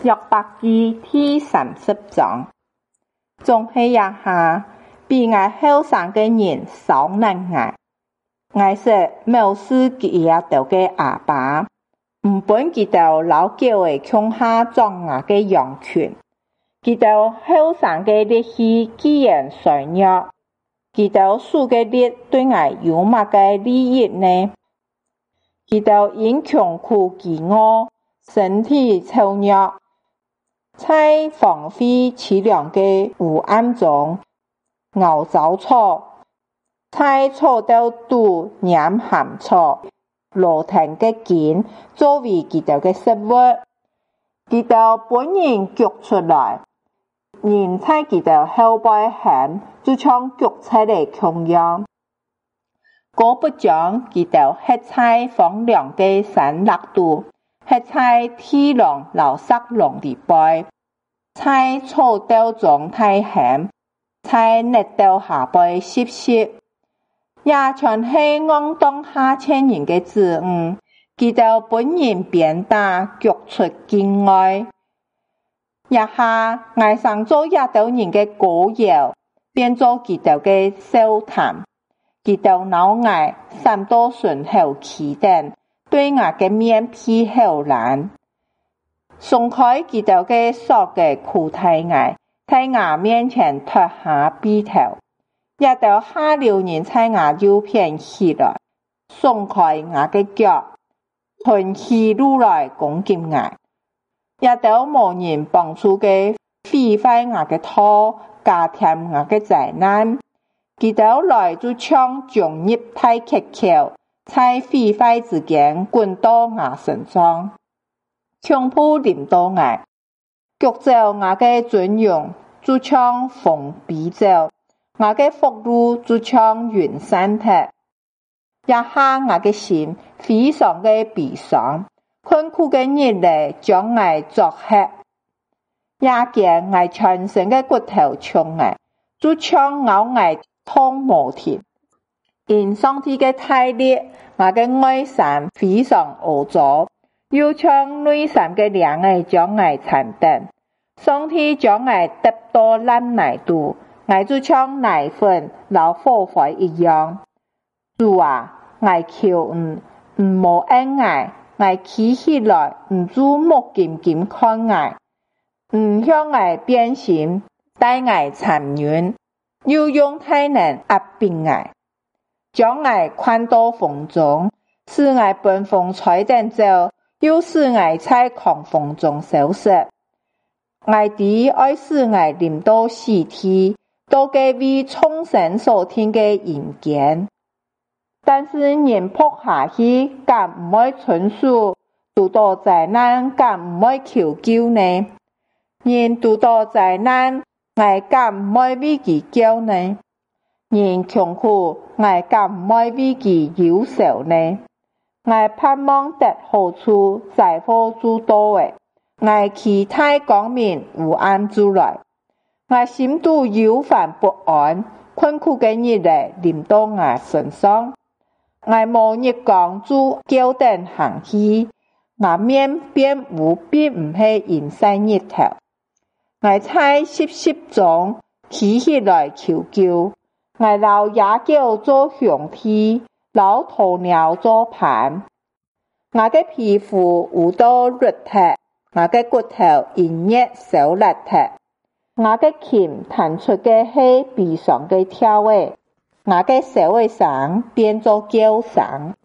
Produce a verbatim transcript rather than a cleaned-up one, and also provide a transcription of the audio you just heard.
约伯記第三十章，總係一下比我後生嘅人少難捱，我說藐視佢阿頭嘅阿爸，唔本佢頭老叫嘅強下裝牙嘅羊群，佢頭後生嘅力氣既然衰弱，佢頭輸嘅力對我有乜嘅利益呢？佢頭因窮苦飢餓，身體瘦弱，在荒廢淒涼嘅幽暗中熬糟草，在草兜度染鹹草，羅騰嘅根作為佢頭嘅食物，佢頭本人腳出來，人在佢頭後背喊，就像腳踩嚟窮樣。果不將佢頭吃在荒涼嘅山麓度，吃在天狼老塞狼裡背，在草兜中太鹹，在泥兜下背濕濕，也全係戇當下千人嘅子女，佢頭本人變大，腳出境外，一下愛上做一頭人嘅膏藥，變做佢頭嘅笑談。佢頭腦愛三多順後起等，對我嘅面皮後爛，鬆開佢頭嘅索嘅褲太愛，在我面前脫下鼻頭，一頭下流人在我右邊起來，鬆開我嘅腳，吞起路來攻擊我，一頭無人幫助嘅毀壞我嘅土，加添我嘅災難。佢頭來就像將入太棘口，在毀壞之間滾到我身上，強迫臨到我，腳走我嘅尊榮，就像風飛走，我嘅福祿就像雲散脫，一下我嘅心非常嘅悲傷，困苦嘅日嚟將我作黑，也見我全身嘅骨頭衝我，就像咬我痛無停，因上帝嘅大力，我嘅外衫非常污糟，又像內衫嘅涼嘅將我殘等。上帝將我得到爛泥度，我就像奶粉老火花一樣。主啊，我求你，唔冇恩愛，我起起來，唔就目金金看我，唔向我變心，帶我殘忍。又用太能壓迫我，將我困到風中，使我奔風吹轉走，又使我在狂風中消失。我弟愛使我臨到死地，到嘅為重生所聽嘅陰間。但是人撲下去，敢唔會存數，遇到災難，敢唔會求救呢？人遇到災難，我敢唔會為佢叫呢？人窮苦，我敢唔會為佢憂愁呢？我盼望得好處，財富諸多誒，我期待光明有暗主來，我心度憂煩不安，困苦嘅日嚟臨到我身上，我無日光主叫等行去，我面便有必唔係陰曬日頭。我在濕濕中起起來求救，我老野狗做兄弟，老鴕鳥做伴。我嘅皮膚有到熱脫，我嘅骨頭因熱燒邋遢，我嘅鰭彈出嘅係悲傷嘅跳誒，我嘅手嘅聲變做叫聲。